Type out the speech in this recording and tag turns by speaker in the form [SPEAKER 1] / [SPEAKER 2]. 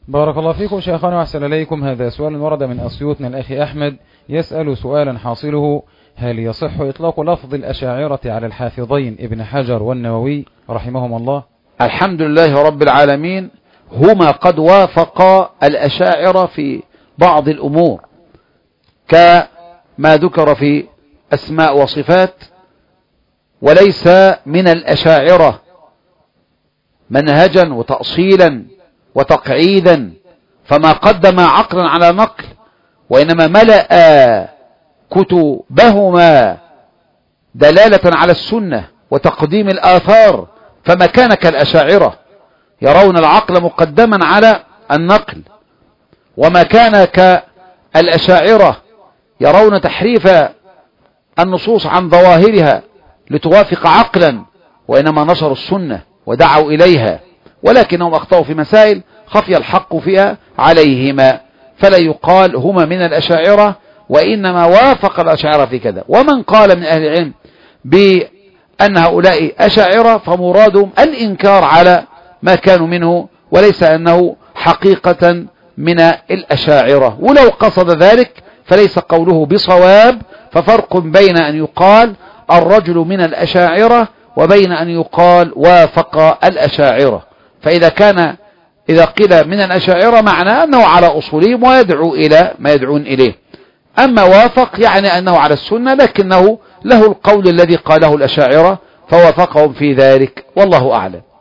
[SPEAKER 1] بارك الله فيكم شيخنا وأحسن إليكم. هذا سؤال ورد من أسيوط من الأخ أحمد، يسأل سؤالا حاصله: هل يصح إطلاق لفظ الأشاعرة على الحافظين ابن حجر والنووي رحمهم الله؟
[SPEAKER 2] الحمد لله رب العالمين، هما قد وافقا الأشاعرة في بعض الأمور كما ذكر في أسماء وصفات، وليس من الأشاعرة منهجا وتأصيلا وتقعيدا، فما قدم عقلا على نقل، وإنما ملأ كتبهما دلالة على السنة وتقديم الآثار، فما كان كالأشاعرة يرون العقل مقدما على النقل، وما كان كالأشاعرة يرون تحريف النصوص عن ظواهرها لتوافق عقلا، وإنما نشروا السنة ودعوا إليها، ولكنهم أخطأوا في مسائل خفي الحق فيها عليهما، فلا يقال هما من الأشاعرة، وإنما وافق الأشاعرة في كذا. ومن قال من أهل العلم بأن هؤلاء أشاعرة فمرادهم الإنكار على ما كانوا منه، وليس أنه حقيقة من الأشاعرة، ولو قصد ذلك فليس قوله بصواب، ففرق بين أن يقال الرجل من الأشاعرة وبين أن يقال وافق الأشاعرة. فإذا قيل من الأشاعرة معناه أنه على أصولهم ويدعو إلى ما يدعون إليه، أما وافق يعني أنه على السنة، لكنه له القول الذي قاله الأشاعرة فوافقهم في ذلك، والله أعلم.